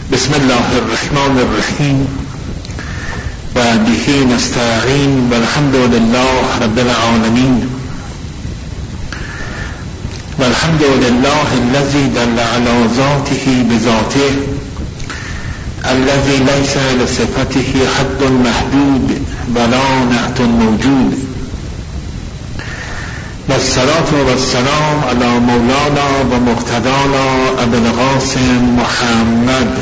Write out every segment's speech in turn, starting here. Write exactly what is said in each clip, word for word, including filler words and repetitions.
بسم الله الرحمن الرحیم و به نستعین و الحمد لله رب العالمین و الحمد لله الذي دل على ذاته بذاته الذي ليس لصفته حد محدود ولا نعت موجود والصلاة والسلام على مولانا و مقتدانا ابو القاسم محمد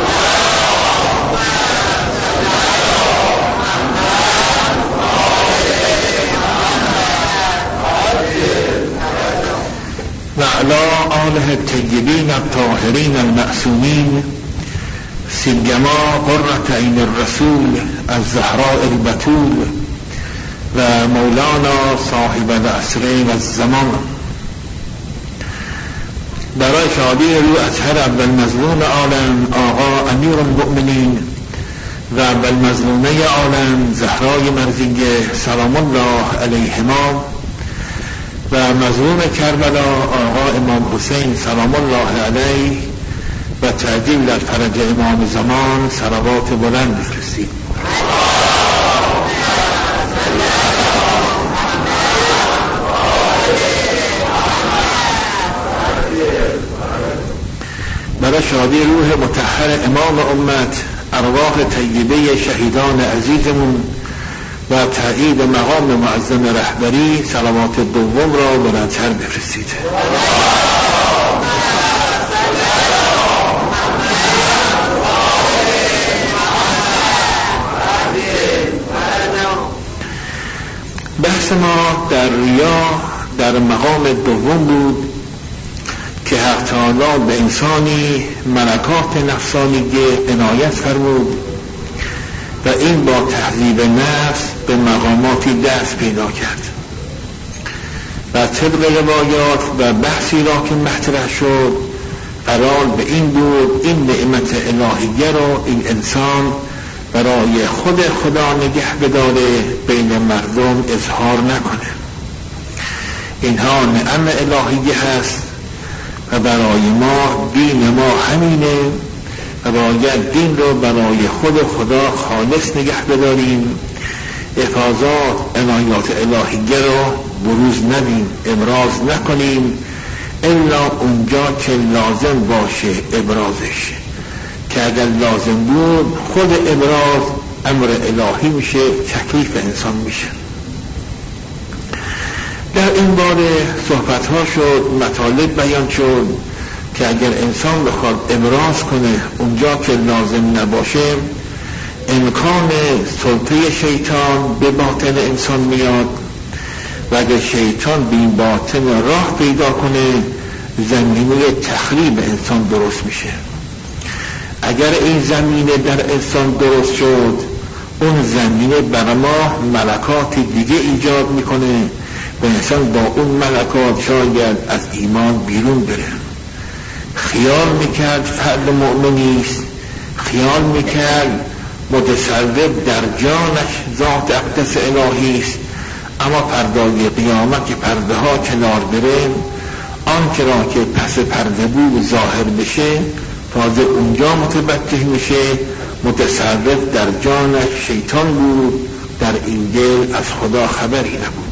و علی آله الطیبین الطاهرین المعصومین سیما قرة عین الرسول الزهراء البتول و مولانا صاحب العصر و الزمان. برای شادی رو اطهر اول مظلوم عالم آقا امیر المؤمنین و اول مظلومه عالم زهرای مرضیه سلام الله علیهما و مظلوم کربلا آقا امام حسین سلام الله علیه و تعجیل در فرج امام زمان صلوات بلند بفرستید. برای شادی روح مطهر امام امت ارواح طیبه شهیدان عزیزمون و تأیید مقام معظم رهبری صلوات دوم را بلندتر بفرستید. بحث ما در ریا در مقام دوم بود که حق تعالی به انسانی ملکات نفسانیه عنایت فرمود و این با تهذیب نفس به مقاماتی دست پیدا کرد و طبق روایات و بحثی را که مطرح شد قرار به این بود این نعمت الهیه را این انسان برای خود خدا نگه بداره بین مردم اظهار نکنه. اینها نعم الهیه هست و برای ما دین ما همینه و باید دین رو برای خود خدا خالص نگه بداریم. افاظات عنایات الهیه رو بروز ندیم، ابراز نکنیم الا اونجا که لازم باشه ابرازش، که اگر لازم بود خود ابراز امر الهی میشه، تکلیف انسان میشه. در این باره صحبت ها شد، مطالب بیان شد که اگر انسان بخواد ابراز کنه اونجا که لازم نباشه امکان سلطه شیطان به باطن انسان میاد و اگر شیطان به این باطن راه پیدا کنه زمینه تخریب انسان درست میشه. اگر این زمینه در انسان درست شد اون زمینه بر ما ملکات دیگه ایجاد میکنه و انسان با اون ملکات شاید از ایمان بیرون بره. خیال میکرد فرد مؤمنیست، خیال میکرد متصرف در جانش ذات اقدس الهیست، اما پردای قیامت که پرده ها کنار بره آنچه را که پس پرده بود ظاهر بشه تازه اونجا متوجه میشه متصرف در جانش شیطان بود، در این دل از خدا خبری نبود.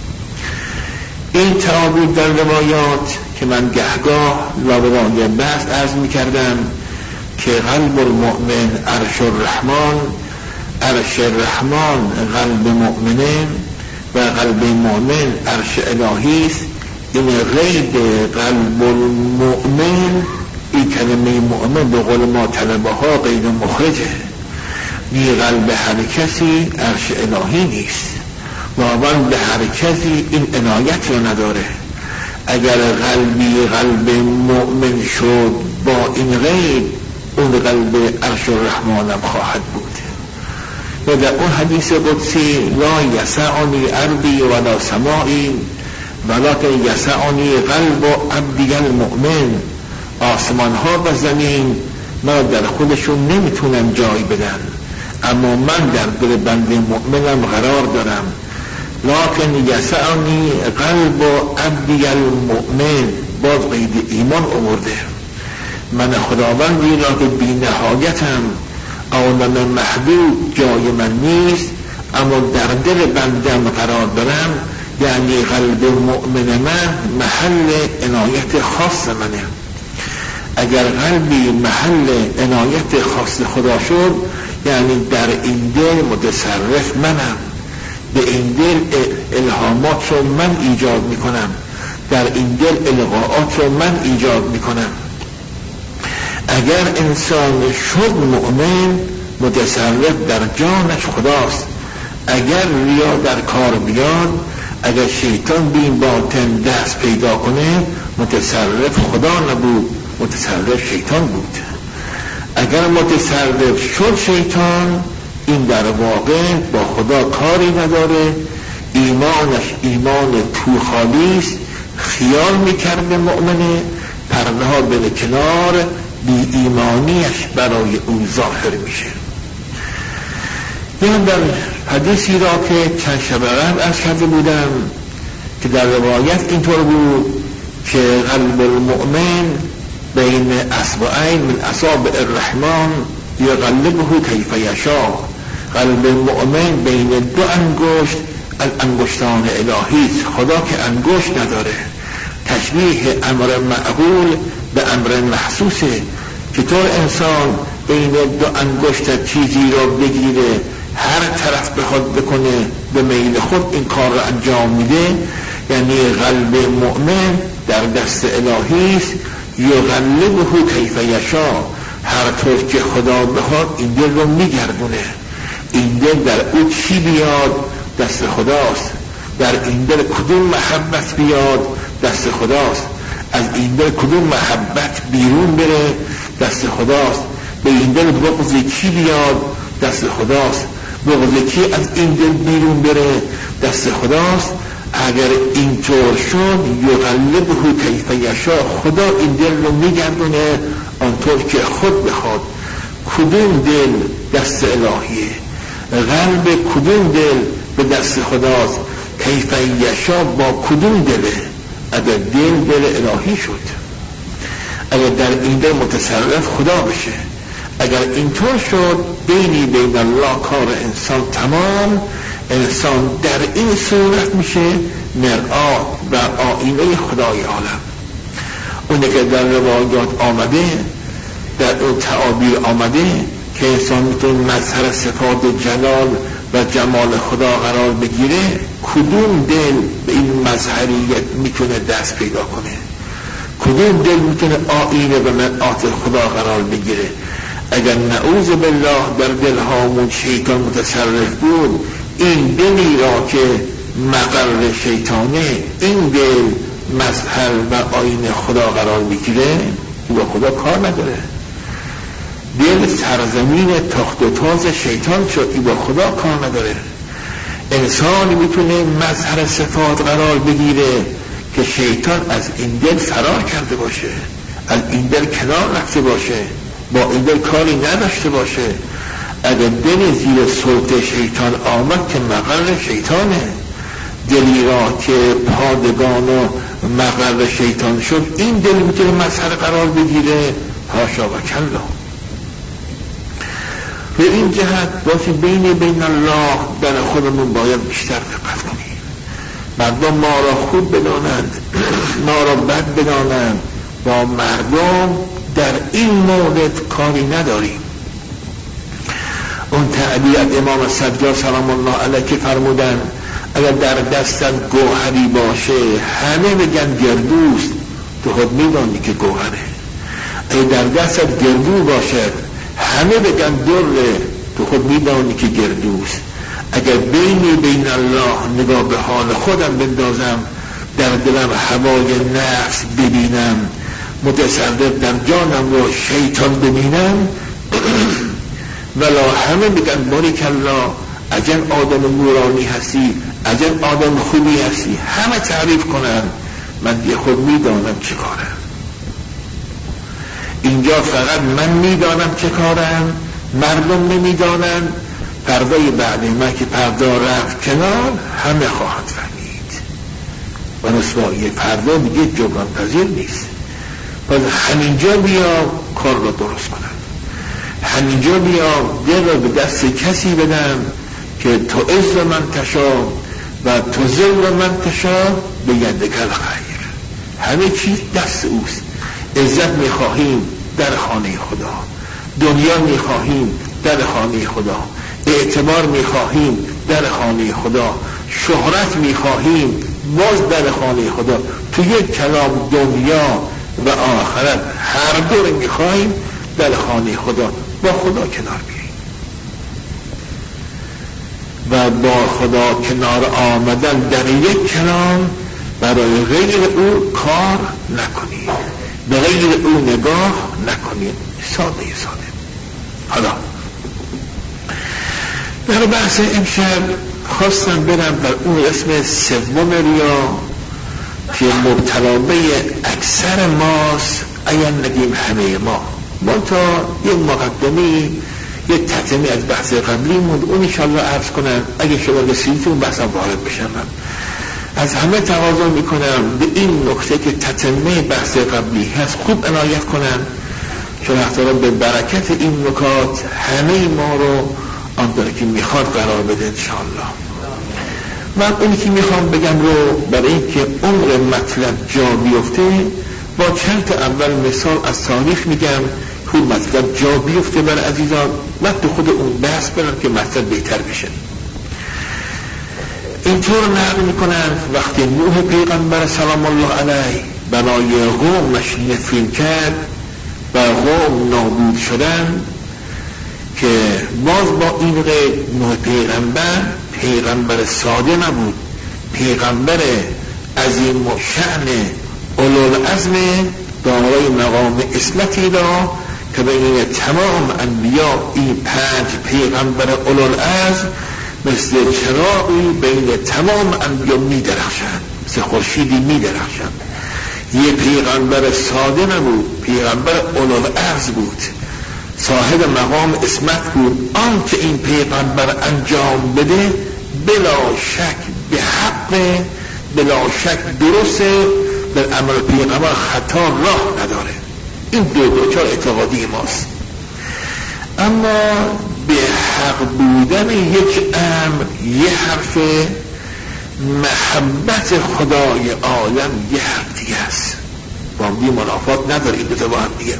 این تعابیر در روایات که من گهگاه لابرای بحث عرض میکردم که قلب المؤمن عرش الرحمن، عرش الرحمن قلب مؤمنه و قلب مؤمن عرش الهی است. این غید قلب المؤمن این کلمه مؤمن به قول ما طلبه ها غیر مخرجه، بی قلب هر کسی عرش الهی نیست و اول به هر کسی این عنایت رو نداره. اگر قلبی قلب مؤمن شد با این غیب اون قلب عرش الرحمن هم خواهد بود. و در اون حدیث قدسی لا یسعنی ارضی ولا سمائی ولکن یسعنی قلب عبدی المؤمن. آسمان ها و زمین ما در خودشون نمیتونن جای بدن، اما من در دل بنده مؤمنم قرار دارم. لکن یسعنی قلب عبدی المؤمن، باز قید ایمان آورده. من خداوندی را که بی نهایتم، عالم محدود جای من نیست، اما در دل بندم قرار دارم، یعنی قلب مؤمن من محل عنایت خاص منه. اگر قلبی محل عنایت خاص خدا شد، یعنی در این دل متصرف منم، به این دل الهامات رو من ایجاد میکنم، در این دل القاءات رو من ایجاد میکنم. اگر انسان شد مؤمن، متصرف در جانش خداست. اگر ریا در کار بیاد، اگر شیطان به این باطن دست پیدا کنه، متصرف خدا نبود، متصرف شیطان بود. اگر متصرف شد شیطان، این در واقع با خدا کاری نداره، ایمانش ایمان تو خالی است، خیال میکرد به مؤمنه، پرده ها بره کنار، بی ایمانیش برای اون ظاهر میشه. یا در حدیثی را که چند شب قبل عرض کرده بودم که در روایت اینطور بود که قلب المؤمن بین اصبعین من اصابع الرحمن یقلبه کیف یشاء. قلب مؤمن بین دو انگشت الانگشتان الهی، خدا که انگشت نداره. تشبیه امر معقول به امر محسوسه. چطور انسان بین دو انگشت چیزی را بگیره، هر طرف بخواد بکنه به میل خود این کار را انجام میده. یعنی قلب مؤمن در دست الهی است، یقلبه کیف یشاء، هر طور که خدا بخواد این دل رو میگردونه. این دل در او چی بیاد دست خداست، در این دل کدوم محبت بیاد دست خداست، از این دل کدوم محبت بیرون بره دست خداست، به این دل بغض کی بیاد دست خداست، بغض کی از این دل بیرون بره دست خداست. اگر اینطور شد یقلبه کیف یشاء، خدا این دل رو میگردونه آنطور که خود بخواد. کدوم دل دست الهیه، قلب کدوم دل به دست خداست، کیف یشاء با کدوم دله. اگر دل دل الهی شد، اگر در این دل متصرف خدا بشه، اگر اینطور شد بینی بین الله کار انسان تمام. انسان در این صورت میشه مرآت و آینه خدای عالم. اونه که در روایات آمده، در اون تعابیر آمده که انسان میتونه مظهر صفات جلال و جمال خدا قرار بگیره، کدوم دل به این مظهریت میتونه دست پیدا کنه، کدوم دل میتونه آینه و مرآت خدا قرار بگیره. اگر نعوذ بالله در دلهامون شیطان متصرف بود، این دلی را که مقر شیطانه، این دل مظهر و آینه خدا قرار بگیره، او با خدا کار نداره. دل سرزمین تخت و تاز شیطان شد، ای با خدا کار نداره. انسانی میتونه مظهر صفات قرار بگیره که شیطان از این دل فرار کرده باشه، از این دل کنار رفته باشه، با این دل کاری نداشته باشه. اگر دل زیر سلطه شیطان آمد که مقر شیطانه، دلی را که پادگان و مقر شیطان شد، این دل میتونه مظهر قرار بگیره. حاشا و کلا. به این جهت باشه بین بین الله در خودمون باید بیشتر دقت کنیم. مردم ما را خوب بدانند، ما را بد بدانند، با مردم در این مورد کاری نداریم. اون تعبیر امام سجاد سلام الله علیه که فرمودن اگر در دستت گوهری باشه همه بگن گردوست، تو خود میدانی که گوهره. اگر در دستت گردو باشه همه بگن دره، تو خود میدانی که گردوست. اگر بینی بین الله نگاه به حال خودم بندازم، در دلم هوای نفس ببینم، متصرف در جانم رو شیطان ببینم، ولا همه بگن باریکالله عجب آدم نورانی هستی، عجب آدم خوبی هستی، همه تعریف کنن، من دیگه خود میدانم چه کارم. اینجا فقط من میدانم چه کارم، مردم نمیدانن. پردای بعد من که پردا رفت کنار، همه خواهد فهمید و نسبایی پردا دیگه جبران پذیر نیست. پس همینجا بیا کار را درست کنند. همینجا بیا دل را به دست کسی بدن که تو عز من تشا و تو ذل من تشا به یدک الخیر. همه چیز دست اوست. عزت میخواهیم در خانه خدا، دنیا میخواهیم در خانه خدا، اعتبار میخواهیم در خانه خدا، شهرت میخواهیم باز در خانه خدا. تو یک کلام دنیا و آخرت هر دو رو میخواهیم در خانه خدا، با خدا کنار بیاییم و با خدا کنار آمدن در یک کلام برای غیر او کار نکنیم، به غیر او نگاه نکنیم. ساده ساده. حالا در بحث امشب خواستم برم در اون اسم سوم ریا که مبتلا به اکثر ماست، اگر نگیم همه ما. ما تا یک مقدمه یک تتمه از بحث قبلی موند، اون انشاءالله عرض کنم اگه شما رسیدید اون بحثم وارد بشم. از همه تقاضا میکنم به این نکته که تتمه بحث قبلی هست خوب عنایت کنن، چون احتمالا به برکت این نکات همه ما رو آنطور که میخواد قرار بده انشاءالله. من اونی که میخوام بگم رو برای اینکه عمر مطلب جا بیفته با چند تا اول مثال از تاریخ میگم که مطلب جا بیفته بر عزیزان، وقت خود اون بحث برن که مطلب بهتر بشه. اینطور نقل میکنن وقتی نوح پیغمبر سلام الله علیه برای قومش نفرین کرد و قوم نابود شدن، که باز با این قید نوح پیغمبر پیغمبر ساده نبود، پیغمبر عظیم و شأن اولوالعزم دارای مقام عصمتی را که بین تمام انبیا این پنج پیغمبر اولوالعزم مثل چراغی بین تمام انبیا می درخشند، مثل خورشیدی می درخشند. یه پیغمبر ساده نبود، پیغمبر اولوالعزم بود، صاحب مقام عصمت بود. آنچه این پیغمبر انجام بده بلا شک به حق، بلا شک درسته، در عمل پیغمبر خطا راه نداره. این دو دوچار اعتقادی ماست. اما به حق بودن یک امر یه حرف، محبت خدای عالم یه حرف دیگه است، با هم دیگه منافات نداره این دوتا با هم دیگه.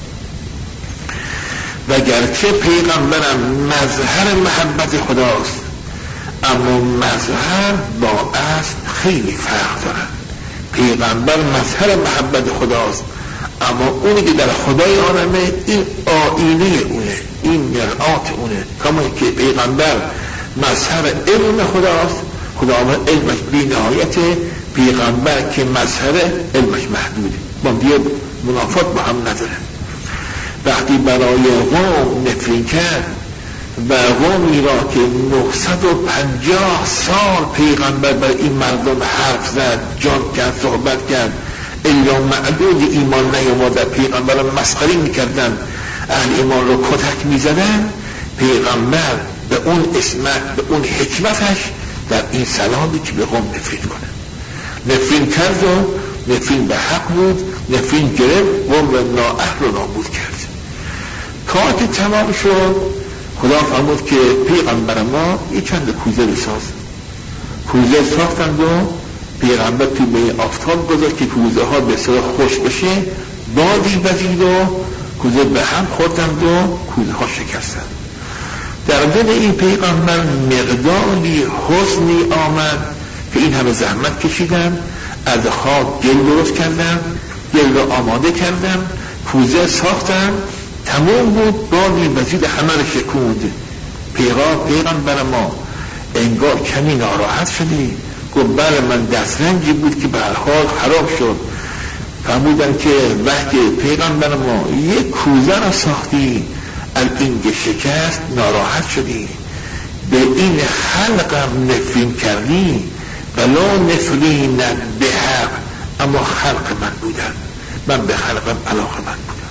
وگرچه پیغمبرم مظهر محبت خداست، اما مظهر با اصل خیلی فرق داره. پیغمبر مظهر محبت خداست، اما اونی که در خدای عالمه این آینه اونه، این مرآت اونه. کما که پیغمبر مظهر علم خداست، خداوند علمش بی نهایته، پیغمبر که مظهر علمش محدوده، با دیگه منافات با هم نداره. وقتی برای قوم نفرین کرد و قومی را که نهصد و پنجاه سال پیغمبر بر این مردم حرف زد، جان کرد، صحبت کرد، الا معدود ایمان نیامد، پیغمبر را مسخره میکردن، اهل ایمان رو کتک میزدن، پیغمبر به اون عصمت، به اون حکمتش در این سلامی که به قوم نفرین کنه. نفرین کرد و نفرین به حق بود، نفرین گرفت، قوم را نااهل رو نابود کرد. کارت تمام شد، خدا فرمود که پیغمبر ما یه چند کوزه بساز. کوزه ساختند و پیغمبر توی به آفتاب گذاشت که کوزه ها به صدا خوش بشه، بادی وزید و کوزه به هم خوردند و کوزه ها شکستند. در دل این پیغمبر مقداری حزنی آمد که این همه زحمت کشیدن، از خاک گل درست کردن، گل رو آماده کردن، کوزه ساختن، تمام بود، بادی وزید همه رو شکوند. پیغمبر ما انگار کمی ناراحت شدی، گفت بله من دسترنجی بود که به هر حال خراب شد. فرمودن که وقتی پیغمبر ما یک کوزه را ساختی، از این که شکست ناراحت شدی، به این خلقم نفرین کردی، بلا نفرین به حق، اما خلق من بودن، من به خلقم علاقه من بودم.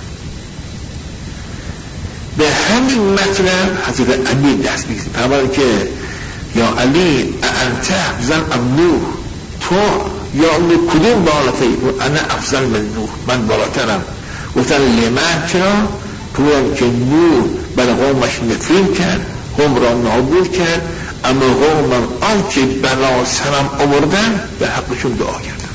به همین مطلب حضرت امیر دست میگذید، فرمودن که یا علی انت افضل ام نوح، تو یا نوح کدوم بالاتری؟ انا افضل من نوح، من بالاترم. گفتن لمن چرا؟ که نوح بر قومش نفرین کرد، قوم را نابود کرد، اما قوم آنچه بلا سرم آوردن به حقشون دعا کردن.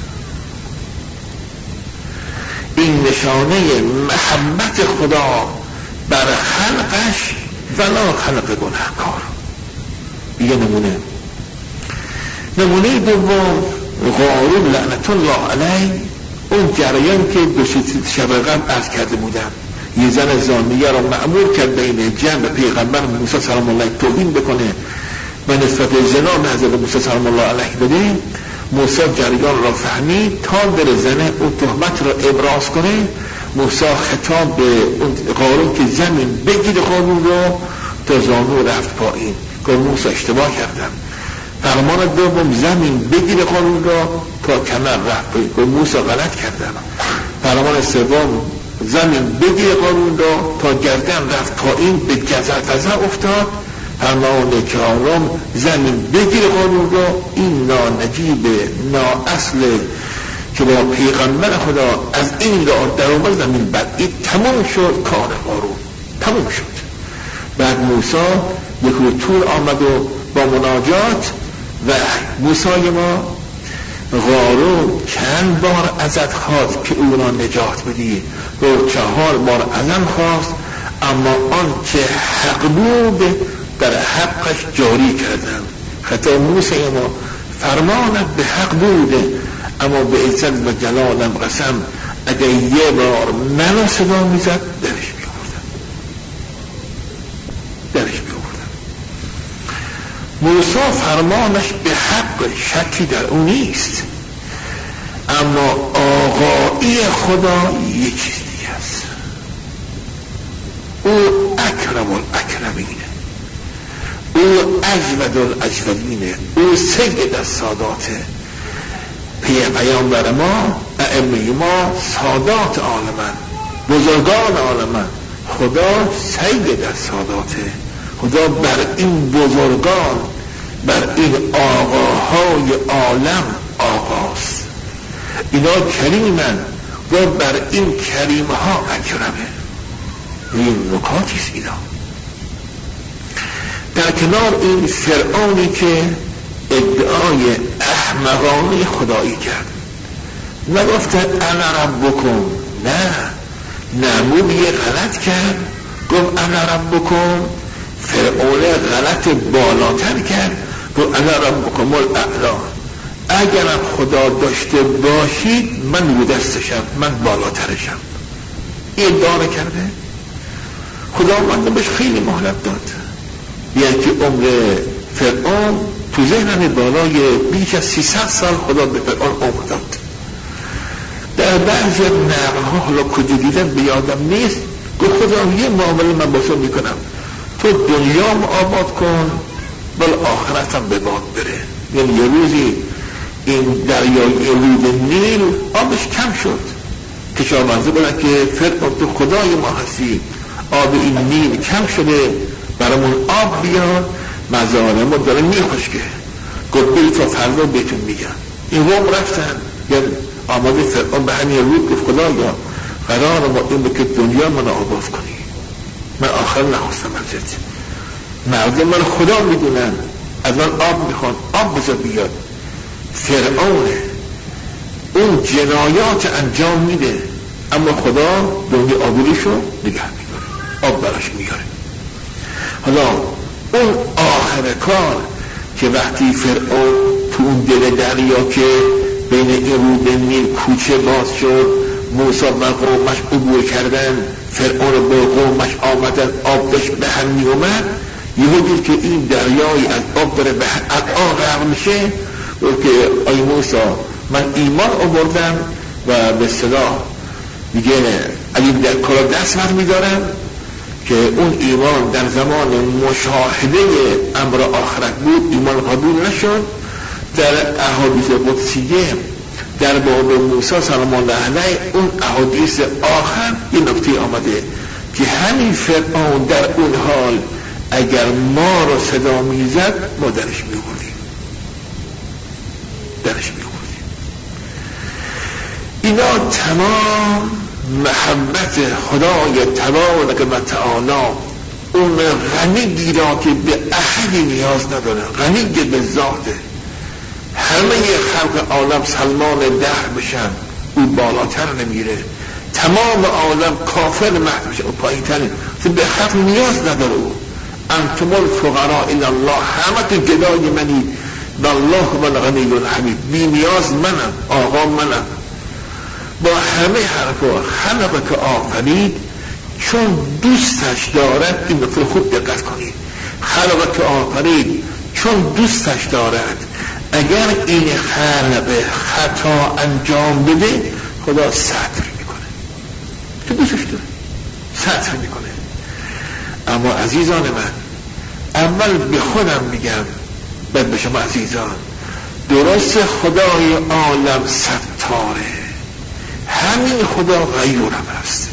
این نشانه محبت خدا بر خلقش ولا خلق گناهکار. یه نمونه نمونه دوم قارون لعنت الله علیه، اون جریان که دو شب قبل عرض کرده بودم، یه زن زانیه را مأمور کرد بین جمع پیغمبر موسی سلام الله توهین بکنه و نسبت زنا به حضرت موسی سلام الله علیه بده. موسی جریان را فهمید، تا در زنه اون تهمت را ابراز کنه. موسی خطاب به قارون که زمین بگیر قارون را، تا زانو رفت پایین. گفت موسی اشتباه کردم. فرمان دوم زمین بگیر قارون را، تا کمر رفت پایین. گفت موسی غلط کردم. فرمان سوم زمین بگیر قارون را، تا گردن رفت پایین، به جزر فزع افتاد. فرمان چهارم زمین بگیر قارون را. این نانجیب نااصل که با پیغمبر خدا از این را در اومد زمین بعد این تمام شد کار قارون تمام شد. بعد موسی یک رو طور آمد و با مناجات و موسی ما قارون چند بار ازت خواست که او را نجات بدی، و چهار بار ازم خواست، اما آن چه حق بود در حقش جاری کردم. خطا موسی ما فرمانت به حق بوده، اما به عزت و جلالم قسم اگر یه بار منو صدا میزد درش میآوردم درش میآوردم. موسی فرمانش به حق، شکی در اون نیست، اما آقایی خدا یک چیز دیگه است. او اکرم الاکرمینه، او اجود الاجودینه، او سید الساداته. پیامبر ما، ائمه ما سادات عالمن، بزرگان عالمن. خدا سید الساداته. خدا بر این بزرگان، بر این آقاهای عالم آقاست. اینا کریمن و بر این کریمها اکرمه. این نکاتیست اینا. در کنار این فرعونی که ادعای احمقانه خدایی کرد، نگفته انا ربکم، نه نمود یه غلط کرد، گفت انا ربکم. فرعون غلط بالاتر کرد، گفت انا ربکم الاعلی. اگرم خدا داشته باشید من رو دستشم، من بالاترشم. این ادعا کرده. خدا من بهش خیلی مهلت داد، یعنی که عمر فرعون تو ذهنم بالای بیش از سیصد سال خدا به فرعون عمر داد. در بعضی نقل‌ها حالا کجا دیدم به یادم نیست، گفت خدا یه معامله من با تو میکنم، تو دنیام آباد کن بل آخرتم به باد بره. یعنی یه روزی این دریای رود نیل آبش کم شد، کشاورزا بودن که فرعون تو خدای ما هستی، آب این نیل کم شده، برامون آب بیاد، مزارع ما داره میخشکه. گفت بری تا فردا بهتون میگن. این قوم رفتن، یعنی آماده فرعون به همین رود گفت خدایا قرار ما این که دنیا من آباد کنی، من آخر نخواستم ازت، مردم من خدا میدونن، از من آب میخوان، آب بذار بیاد. فرعون اون جنایات انجام میده، اما خدا دنیا آبوریشو نگه میداره، آب براش میاره. حالا اون آخر کار که وقتی فرعون تو اون دل دریا که بین این رود نیل کوچه باز شد، موسی و قومش عبور کردن، فرعون با قومش آمدن، آب داشت به هم می اومد، یهو دید که این دریایی از آب داره به آب غرق میشه. گفت که آی موسی من ایمان آوردم و به اصطلاح میگه علی در کار دست بر میدارم که اون ایمان در زمان مشاهده امر آخرت بود، ایمان قبول نشد. در احادیث قدسیه در باب موسی سلام الله علیه اون احادیث آخر این نکته آمده که همین فرعون در اون حال اگر ما رو صدا میزد ما درش میوردیم درش میوردیم. اینا تمام محبت خدای تبارک و تعالی اون غنی را که به احدی نیاز نداره، غنی به ذاته، همه خلق عالم سلمان دهر بشن او بالاتر نمیره، تمام عالم کافر محو بشه او پایین تره، به خلق نیاز نداره. او انتم الفقراء الی الله، همه تو گدای منی، والله هو الغنی الحمید، بی نیاز منم، آقا منم. با همه حرفا خلق که آفرید چون دوستش دارد، این نکته خوب دقت کنید، خلق که آفرید چون دوستش دارد، اگر این خلق خطا انجام بده خدا ستر میکنه، که دوستش داره ستر میکنه. اما عزیزان من، اول به خودم میگم بعد به شما عزیزان، درست خدای عالم ستاره، همین خدا غیورم هست.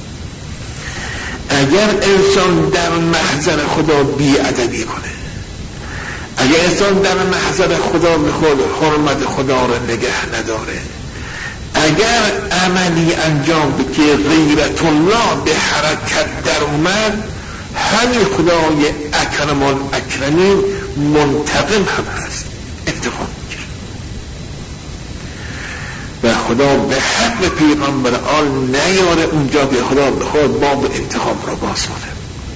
اگر انسان در محضر خدا بی‌ادبی کنه، اگر انسان در محضر خدا به خود حرمت خدا را نگه نداره، اگر عملی انجام بده که غیرت الله به حرکت در اومد، همین خدای اکرم الاکرمین منتقم هم هست، انتقام میگیره. و خدا به حق پیغمبر آل نیاره اونجا به خدا به خود باب انتقام را باز کنه.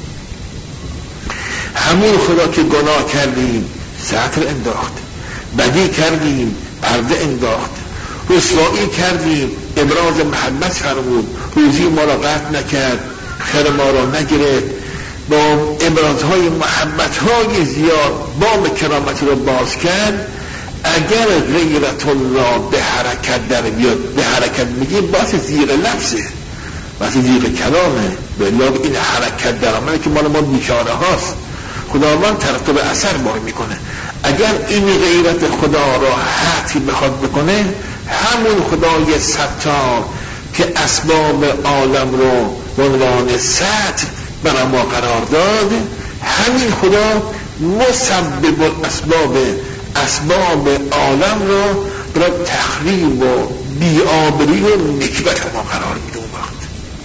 همون خدا که گناه کردیم ستر انداخت، بدی کردیم پرده انداخت، رسوایی کردیم ابراز محبت فرمود، روزی ما را قطع نکرد، خیر ما را نگرفت، با ابرازهای محبتهای زیاد باب کرامت را باز کرد. اگر غیرت الله به حرکت در بیاد، به حرکت میگه باعث زیغ لفظه، باعث زیغ کلامه، به الله این حرکت در آمده که مال ما بیچاره هاست، خداوند ترتب اثر بار میکنه. اگر این غیرت خدا را حتی بخواد بکنه، همون خدای ستار که اسباب عالم رو به عنوان ستر برای ما قرار داد، همین خدا مسبب الاسباب اسباب عالم را برای تخریب و بی‌آبرویی و نکبت ما قرار میده. اون وقت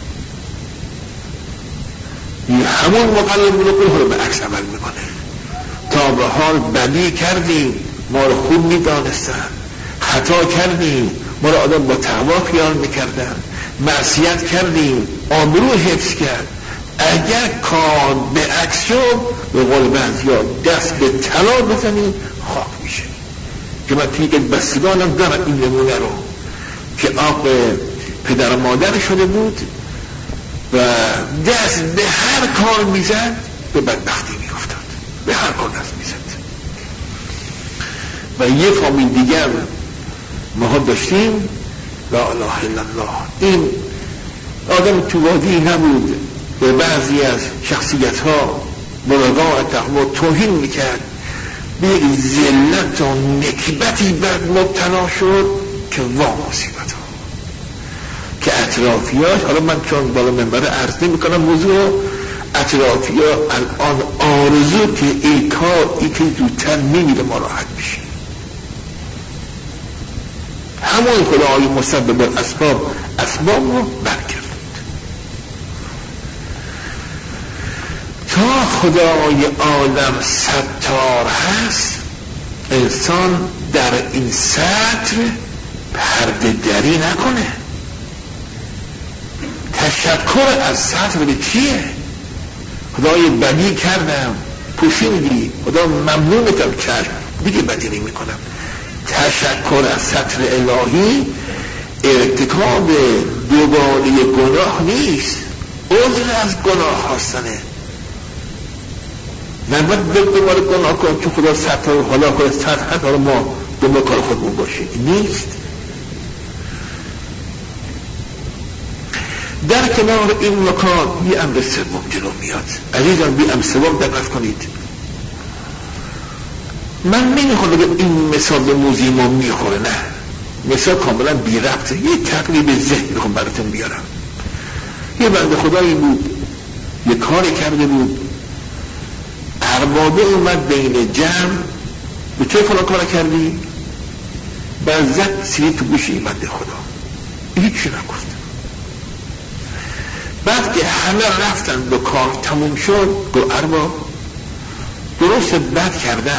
همون مقلب رو به عکس عمل میکنه. تا به حال بدی کردیم ما رو خوب میدانستن، خطا کردیم ما رو آدم با تقوا خیال میکردن، معصیت کردیم آبرو حفظ کرد. اگر کار به عکس شد، به قول بعضیا دست به طلا بزنیم خاک میشه. که من توی یک بستگانم دارم این نمونه رو که آق پدر و مادر شده بود و دست به هر کار میزد به بدبختی میافتاد، به هر کار دست میزد. و یه فامیل دیگر ما داشتیم، لا اله الا الله، این آدم تو وادی نبود، به بعضی از شخصیت ها ملغا تقوا توهین میکرد، به یک ذلت و نکبتی بر مبتلا شد که وا مصیبت ها که اطرافیاش، حالا من چون بالا منبر عرض نمی کنم موضوع، اطرافیا الان آرزو که ای کار ای که زودتر میمیره ما راحت بشیم. همون خدای مسبب الاسباب اسباب رو برکرد. تا خدای عالم ستار هست، انسان در این ستر پرده دری نکنه. تشکر از ستر به چیه؟ خدای بدی کردم پوشیدی، خدا ممنونتم کرد دیگه بدی نمی کنم. تشکر از ستر الهی ارتکاب دوباره گناه نیست، عذر از گناه خواستنه. نباید دوباره گناه کن که خدا ستر و حالا کنه ستر هست، حالا ما دوباره کار خودمون باشیم، نیست. در کنار این مکان یه امر سوم جلو میاد. عزیزان بی امر سوم دقت کنید. من نمیخوام بگم این مثال به موضوع ما میخوره، نه، مثال کاملا بی ربطه، یه تقریب ذهن میخوام براتون بیارم. یه بنده خدایی بود، یه کاری کرده بود، اربابه اومد بین جمع، به چه فلان کار کردی؟ بعد زد سیری تو گوشی بنده خدا، هیچی نگفت. بعد که همه رفتن به کار تموم شد گفت ارباب درست بد کردم،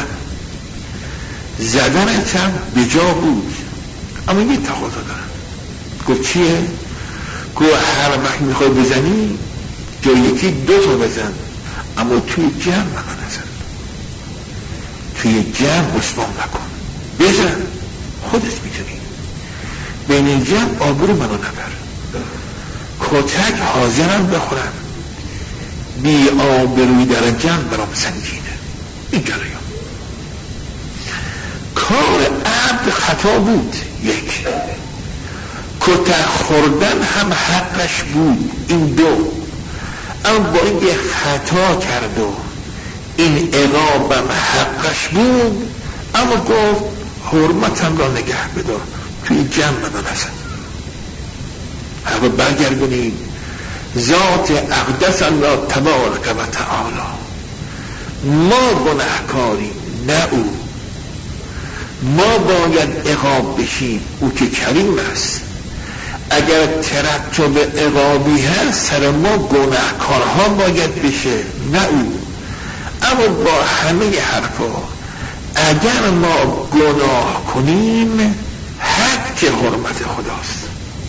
زدنت هم به جا بود، اما یه تقاضا دارم. گفت چیه؟ گفت هر وقت میخوای بزنی جای یکی دو تا بزن، اما توی جمع منو نزن، توی جمع رسوام نکن، بزن خودت میتونی، بین این جمع آبرو منو نبر، کتک حاضرم بخورم، بی آبروی در جمع برام سنگینه. این جریان کار عبد خطا بود، یک کتک خوردن هم حقش بود، این دو، اما با این یه خطا کرد و این عقابم حقش بود، اما گفت حرمتم را نگه بدار، توی جمع منو نزن. همه برگردونید ذات اقدس الله تبارک و تعالی، ما گناهکاریم نه او، ما باید عقاب بشیم، او که کریم است. اگر ترتب عقابی هست سر ما گناهکارها باید بشه نه او. اما با همه حرفا اگر ما گناه کنیم حق حرمت خداست،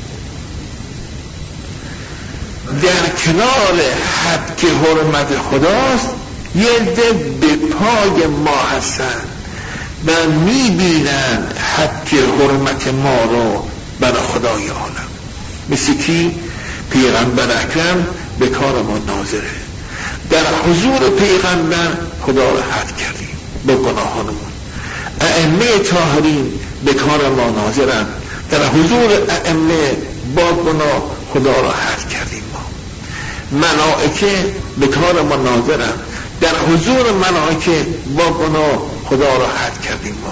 در کنار حق حرمت خداست یه عده به پای ما هستن و میبینن حق حرمت ما رو برای خدای عالم. مثل کی؟ پیغمبر اکرم به کار ما ناظره، در حضور پیغمبر خدا رو حد کردیم با گناهانمون. ائمه طاهرین به کار ما ناظرن، در حضور ائمه با گناه خدا رو حد کردیم. ما ملائکه به کار ما ناظرن، در حضور ملائکه با گناه خدا رو حد کردیم. ما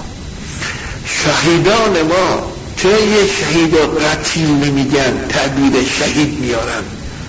شهیدان ما چرا یه شهید قتیل نمیگن، تعبیر شهید میارن؟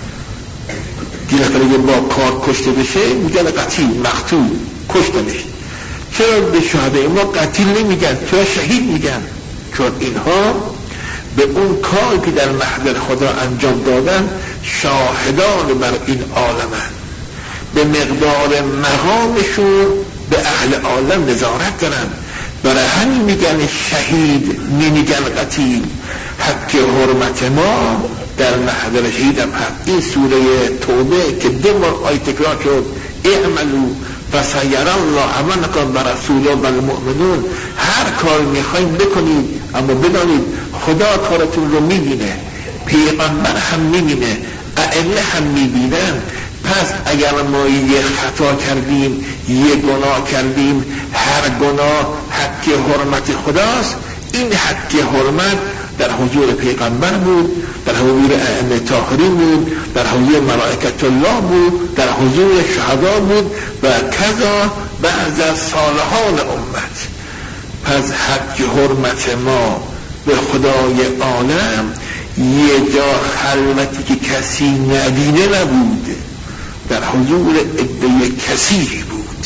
یه نفر با کار کشته بشه میگن قتیل، مقتول، کشتنش. چرا به شهدای ما قتیل نمیگن، چرا شهید میگن؟ چون اینها به اون کاری که در محضر خدا انجام دادن شاهدان بر این عالمن، به مقدار مقامشون به اهل عالم نظارت دارن، برای همین میگن شهید نمیگن قتیل. حق حرمت ما در محضر شهید هم هست. این سوره توبه که دو بار آیه تکرار شد، اعملوا فسیری الله عملکم ورسوله والمؤمنون، هر کار میخواین بکنید اما بدانید خدا کارتون رو میبینه، پیغمبر هم میبینه، ائمه هم میبینن. پس اگر ما یه خطا کردیم، یه گناه کردیم، هر گناه حق حرمت خداست. این حق حرمت در حضور پیغمبر بود، در حضور ائمه طاهرین بود، در حضور ملائکه الله بود، در حضور شهدا بود و کذا بعض از صالحان امت. پس حق حرمت ما به خدای عالم یه جا خلوتی که کسی ندیده نبود، در حضور عده کثیری بود.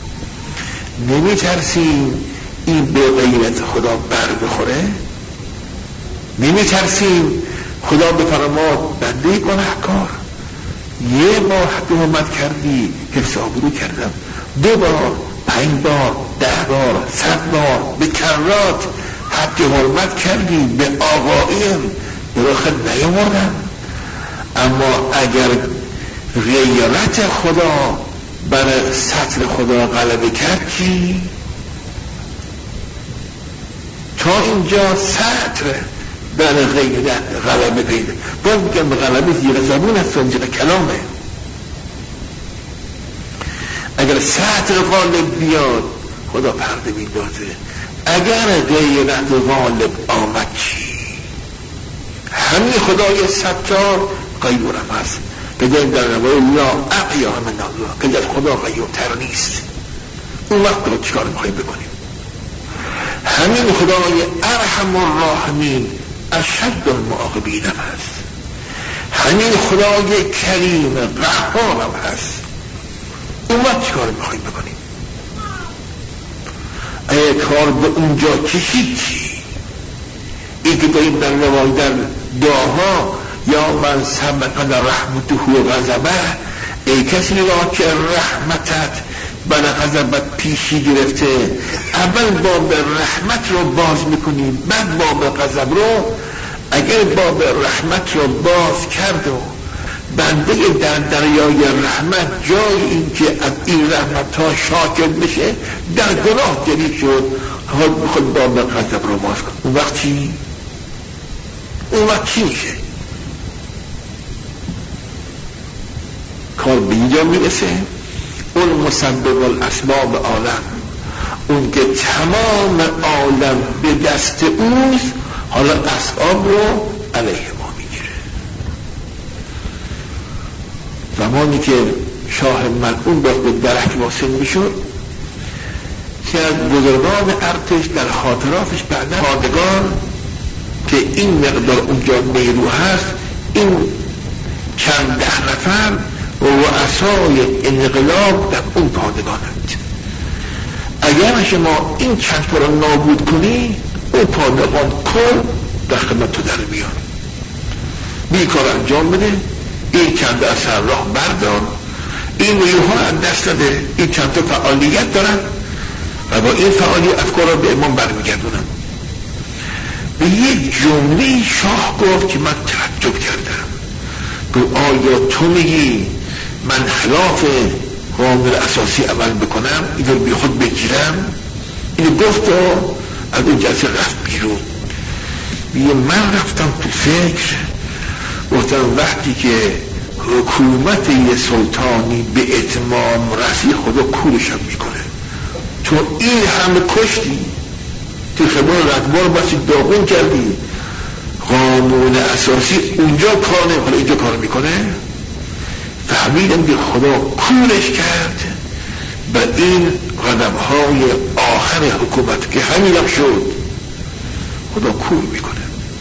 نمی ترسیم این به غیرت خدا بر بخوره؟ نمی ترسیم خدا بفرماد بنده گناهکار یه بار حق حرمت کردی حفظ آبرو کردم، دو بار، پنج بار، ده بار، صد بار به کرات حق حرمت کردی، به آقاییم براخت نیامردم. اما اگر غیرت خدا بر سطر خدا غلبه کرد چی؟ تا اینجا سطر بر غیرت غلبه پیدا. باز میگم غلبه زیر زبون است، اینجا کلامه. اگر سطر غالب بیاد خدا پرده میدازه. اگر غیرت غالب آمد چی؟ همین خدای ستار غیورم هست. بگویم در روای لا اقیا من الله، که در خدا غیورتر نیست. اون وقت رو چکار میخواییم بکنیم؟ همین خدای ارحم الراحمین اشد المعاقبین هم هست. همین خدای کریم قهار هم هست. اون وقت چکار میخواییم بکنیم؟ اگه کار به اونجا کشید چی؟ این که داریم در روای در دعاها یا من سبق در رحمته و غضبه، ای کسی را که رحمتت بر غضبت پیشی گرفته، اول باب رحمت رو باز میکنی بعد باب غضب رو. اگر باب رحمت رو باز کرد و بنده در دریای رحمت جای این که از این رحمت ها شاکر بشه در گناه گری شد، خود باب غضب رو باز کن. اون وقت چی؟ اون وقت چی میشه؟ کار به اینجا میرسه اون مسبب الاسباب عالم، اون که تمام عالم به دست اوست، حالا اسباب رو علیه ما میگیره. زمانی که شاه ملعون باز به درک واصل میشد که از بزرگان ارتش در خاطراتش بعدا پادگان که این مقدار اونجا نیرو هست، این چند ده نفر و رؤسای انقلاب در اون پادگانند، اگر شما این چند تا رو نابود کنی اون پادگان کل در خدمت تو در بیان، بیکار انجام بده، این چند اثر راه بردار، این نیروها از دست داده، این چند تا فعالیت دارن و با این فعالیت افکار را به امام برمیگردونن. به یک جمله شاه گفت که من تعجب کردم، گفت آیا تو میگی من خلاف قانون اساسی عمل بکنم، این رو بی خود بگیرم؟ اینو گفت و از اون جلسه رفت بیرون. بیه من رفتم تو فکر، گفتم وقتی که حکومت یه سلطانی به اتمام رسی خدا کورشم میکنه. تو این همه کشتی، تو خبر رکبار باسی داغون کردی، قانون اساسی اونجا کار نمیکنه، حالا اینجا کار میکنه. فهمیدم که خدا کورش کرد به این قدمهای آخر حکومت که همینم شد، خدا کور میکنه.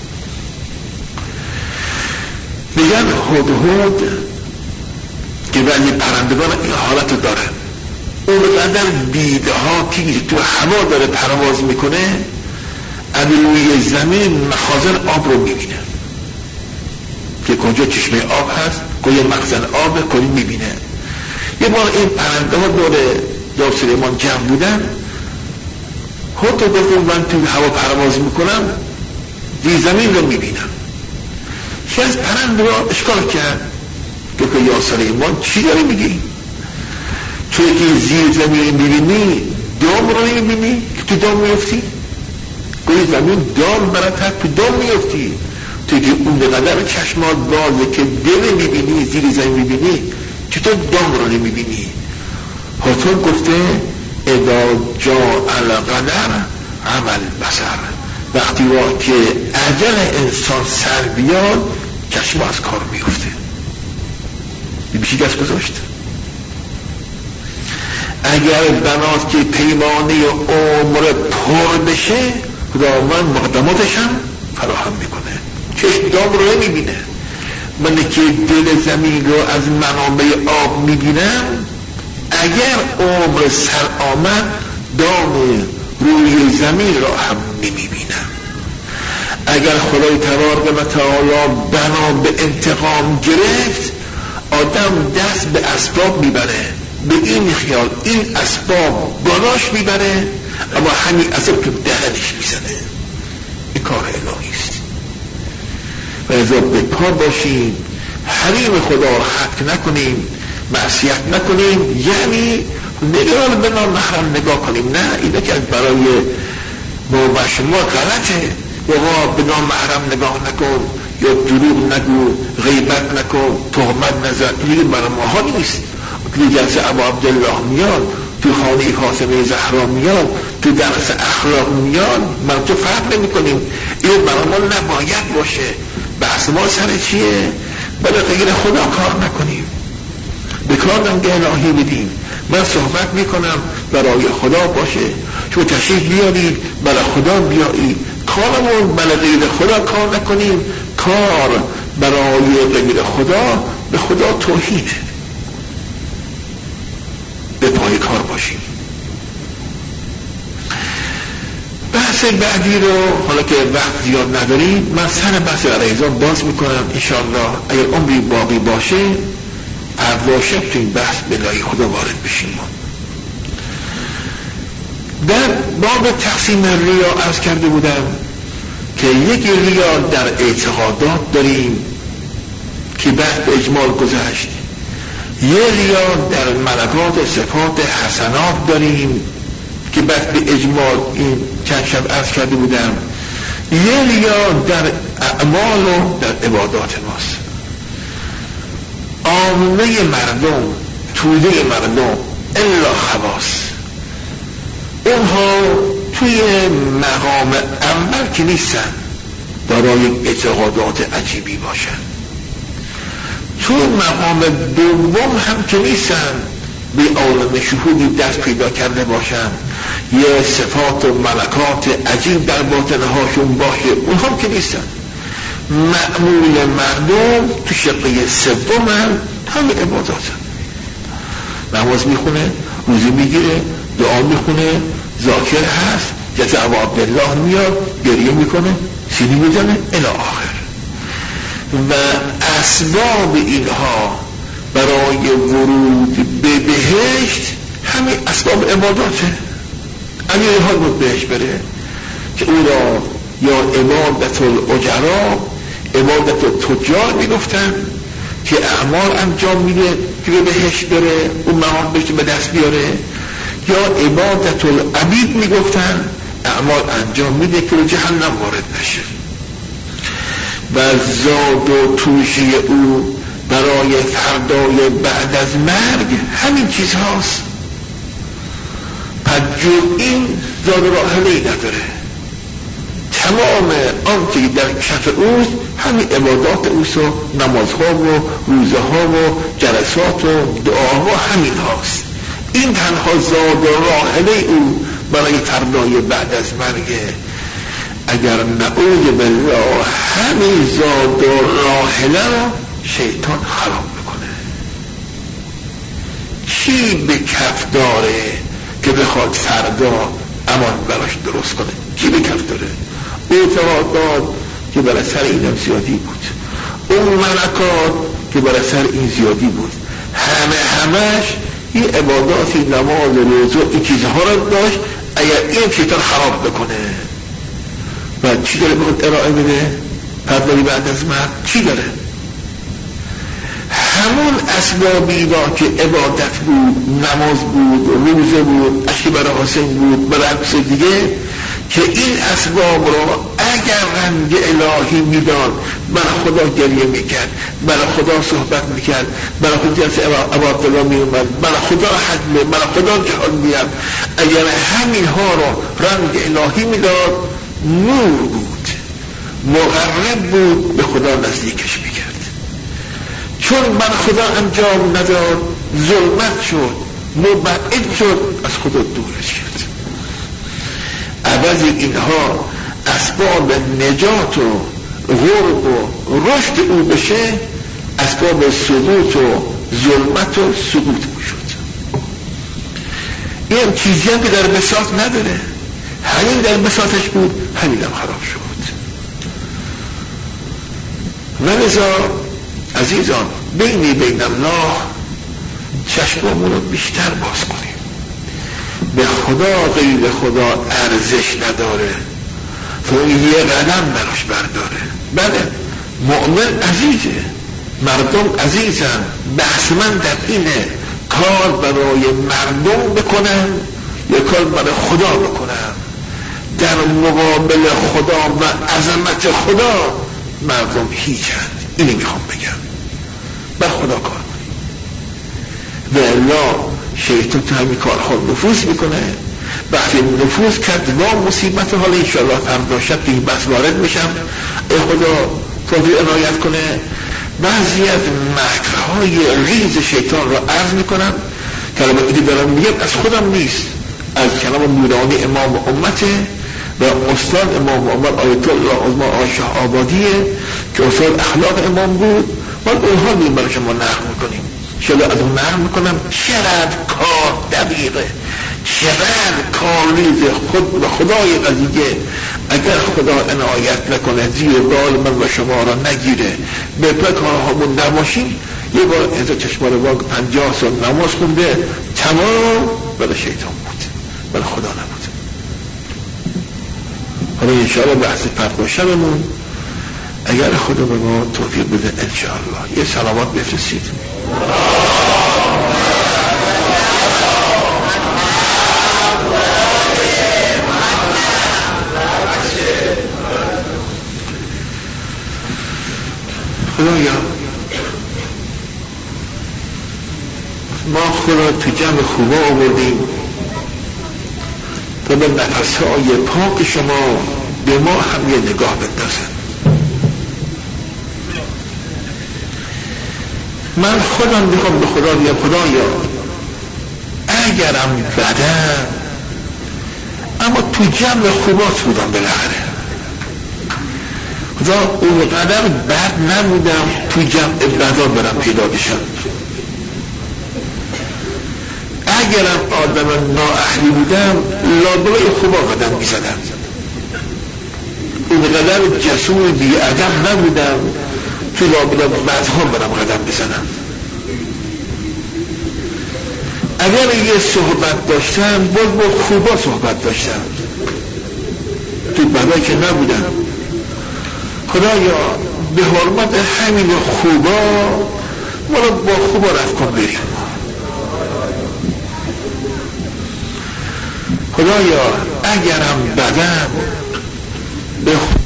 میگن هدهد که ولی پرندگان این حالت داره، اون قدر بیده ها که تو هوا داره پرواز میکنه از روی زمین مخازن آب رو میبینه که کجا چشمه آب هست، کجا مخزن آبه، کجا میبینه. یه بار این پرنده ها دور دار سلیمان جمع بودن، حتی گفتم من تو هوا پرواز میکنم زیر زمین رو میبینم. که از پرنده را اشکال کرد که یا سلیمان چی داری میگی؟ توی که زیر زمین میبینی دام رو نمیبینی که تو دام میفتی؟ گوی زمین دام براتر تو دام میفتی. توی که اون قدر چشمات بازه که دل میبینی زیر زمین میبینی، چطور دام رو نمیبینی؟ حتی گفته اذا جاء القدر عمل بصر، وقتی را که اجل انسان سر بیاد چشم از کار میفته. بیشی کس گذاشت. اگر بنات که پیمانه عمر پر بشه خداوند مقدماتش هم فراهم میکنه، چشم دام رو نمیبینه. من که دل زمین رو از منابع آب میبینم، اگر عمر سر آمد دام روی زمین را هم نمیبینم. اگر خدای تبارک و تعالی بنا به انتقام گرفت، آدم دست به اسباب میبره، به این خیال این اسباب بالاش میبره، اما همین اسباب که دهنش میزنه. این کار الهی است. و ازا به پا باشیم، حریم خدا را حق نکنیم، معصیت نکنیم، یعنی نگران به نامحرم نگاه کنیم. نه، اینه که برای ما و شما غلطه. یا به نامحرم نگاه نکن، یا دروغ نگو، غیبت نکن، تهمت نزن. اینه برای ماها نیست. تو جلسه ابا عبدالله میاد، تو خانه فاطمه زهرا میاد، تو درس اخلاق میاد، من تو فرق نمی کنیم. این برای ما نباید باشه. بحث ما سر چیه؟ برای غیر خدا کار نکنیم، به کار نمگه الهی بدیم. من صحبت میکنم برای خدا باشه، چون تشریف بیارید برای خدا بیایید. کارمون برای غیر خدا کار نکنیم. کار برای غیر خدا به خدا توحیده. به پای کار باشیم. بحث بحث بعدی رو حالا که وقت زیاد نداریم من سر بحث علیزان باز میکنم انشاءالله. اگر عمری باقی باشه فردا شب تو این بحث به لای خدا وارد بشیم. در باب تقسیم ریا عرض کرده بودم که یک ریا در اعتقادات داریم که بعد به اجمال گذشت، یه ریا در ملکات و صفات حسنات داریم که بعد به اجمال این چند شب عرض کرده بودم، یه ریا در اعمال و در عبادات ماست. عامه مردم، توده مردم الا خواص، اونها توی مقام اول که نیستن برای اعتقادات عجیبی باشن، توی مقام دوم هم که نیستن به عالم شهودی دست پیدا کرده باشن، یه صفات و ملکات عجیب در باطنهاشون باشه، اونها که نیستن. معمول مردم تو شقه سوم هم همه عبادات نماز میخونه، روزه میگیره، دعا میخونه، ذاکر هست، جزا و عبدالله میاد، گریه میکنه، سینی میزنه الی آخر. و اسباب اینها برای ورود به بهشت همین اسباب عباداته. اگر اینها بود بهشت بره که او را یا عبادت الاجرا، عبادت التجار میگفتن که اعمال انجام میده که به بهشت بره، اون مقام بهشت به دست بیاره، یا عبادت العبید میگفتن اعمال انجام میده که به جهنم وارد نشه. و زاد و توشی او برای فردای بعد از مرگ همین چیز هاست. پس جز این زاد راحله‌ای نداره. تمام آنچه در کف اوست همین عبادات اوست و نمازها و روزه ها و جلسات و دعاها همین هاست. این تنها زاد راحله او برای فردای بعد از مرگه. اگر نعوذ بالله همین زاد راحله را شیطان خراب میکنه. چی به کف داره که بخواد فردا امان براش درست کنه؟ چی به کف داره؟ اعتقادات که بر اثر اینم زیادی بود، اون ملکات که بر اثر این زیادی بود، همه همش این عباداتی نماز و روزه این چیزها را داشت. اگر این شیطان خراب بکنه و چی داره بخواد ارائه بده فردای بعد از مرد؟ چی داره؟ همون اسبابی را که عبادت بود، نماز بود، روزه بود، اشکی برای حسین بود، برای عکس دیگه، که این اسباب را اگر رنگ الهی میداد برای خدا گریه میکرد، برای خدا صحبت میکرد، برای خدا جلسه عبادت میومد، برای خدا حجمه، برای خدا جهاد میاد، اگر همین ها را رنگ الهی میداد نور بود، مقرب بود، به خدا نزدیکش میکرد. چون بر خدا انجام نداد ظلمت شد، مبعد شد، از خدا دورش کرد. عوض اینها اسباب نجات و غرب و رشد او بشه، اسباب سقوط و ظلمت و سقوط او شد. این چیزی هم که در بساط نداره، همین در بساطش بود، همین هم خراب شد. ولذا عزیزان بینی بین الله چشممون رو بیشتر باز کنیم. به خدا غیر خدا ارزش نداره تو یه قدم براش برداره. بله مؤمن عزیزه، مردم عزیزن، بحث من در اینه کار برای مردم بکنن یا کار برای خدا بکنن. در مقابل خدا و عظمت خدا مردم هیچند. اینی میخوام بگم، بر خدا کار کنیم. و الا شیطان تو همین کارها نفوذ میکنه. وقتی نفوذ کرد با مصیبت، حالا انشاءالله فردا شب این بحث وارد میشم، ای خدا توفیق عنایت کنه. بعضی از مکرهای ریز شیطان را عرض میکنم. کلمه ایدی دارم میگم از خودم نیست، از کلام نورانی امام امته و استاد امام امت آیت الله عظما آقای شاه آبادیه که استاد اخلاق امام بود. ما اونها میگم برای شما نقل میکنیم، شاید از اون نقل میکنم چقدر کار دقیقه، چقدر کارریز خود و خدای قضیه اگر خدا عنایت نکنه زیر بال من و شما را نگیره به پا کارهامون نباشیم یه بار از چشمان واگ پنجاه سال نماز خونده تمام برای شیطان بود برای خدا نبود. حالا انشاءالله بحث فرق شبمون اگر خدا به ما توفیق بده انشاءالله یه سلامات بفرستید. خدایا ما خدا تو جمع خوبا آوردیم تا به نفسهای پاک شما به ما هم یه نگاه بندازن. من خودم میخوام به خدا بگم خدایا اگرم بدم اما تو جمع خوبات بودم بالاخره خدا اون قدر بد نبودم تو جمع بدا برم پیدا بشم. اگرم آدم نااهلی بودم لابلای خوبا قدم میزدم اون قدر جسور بی ادب نبودم تو لابلا بدها برم قدم بزنم. اگر یه صحبت داشتم باز با خوبا صحبت داشتم تو بدا که نبودم. خدایا به حرمت همین خوبا مولا با خوبا رفت کن بریم. خدایا اگرم بدم به